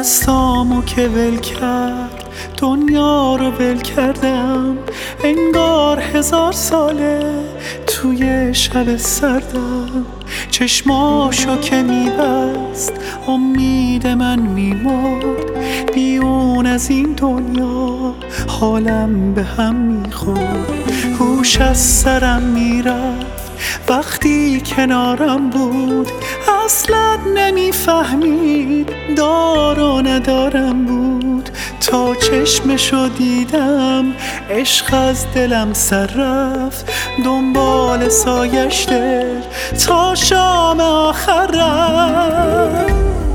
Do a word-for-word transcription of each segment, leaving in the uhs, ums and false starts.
دستامو که ول کرد دنیا رو ول کردم، انگار هزار ساله توی شب سردم. چشماشو که میبست امید من میمرد، بیرون از این دنیا حالم به هم میخورد. هوش از سرم میرفت وقتی کنارم بود، اصلا نمیفهمید دار و ندارم بود. تا چشمشو دیدم عشق از دلم سر رفت، دنبال سایش دل تا شام آخر رفت.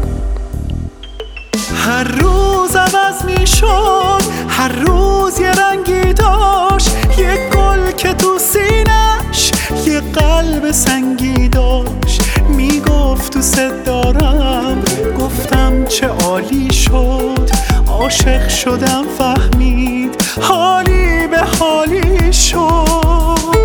هر روز عوض می شد، هر روز یه رنگی داشت، یه گل که تو سینش یه قلب سنگی داشت. میگفت دوست دارم، گفتم چه عالی شد. عاشق شدم فهمید حالی به حالی شد.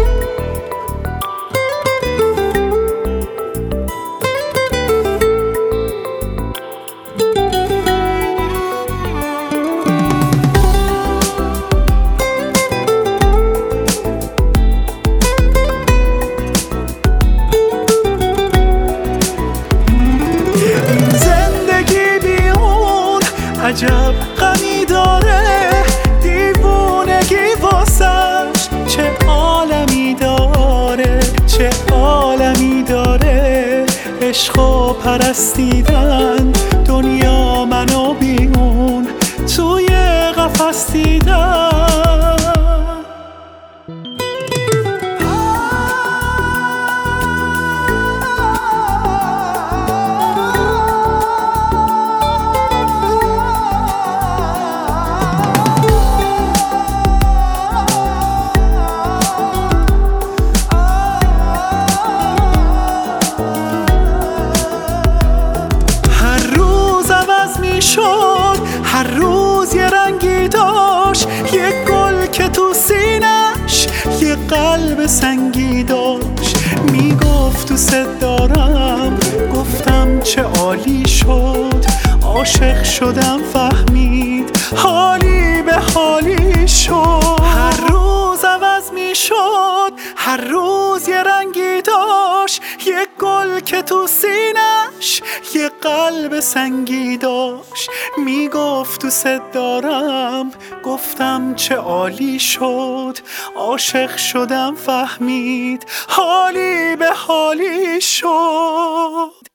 عجب غمی داره، دیوونگی واسش چه عالمی داره، چه عالمی داره. عشق و پرستیدن دنیا منو بیرون توی قفس دیدن. هر روز یه رنگی داشت، یه گل که تو سینش یه قلب سنگی داشت. میگفت دوست دارم، گفتم چه عالی شد. عاشق شدم فهمید حالی به حالی شد. هر روز عوض میشد، هر روز یه رنگی داشت، یه گل که تو سینش یه قلب سنگی داشت. میگفت دوست دارم، گفتم چه عالی شد. عاشق شدم فهمید حالی به حالی شد.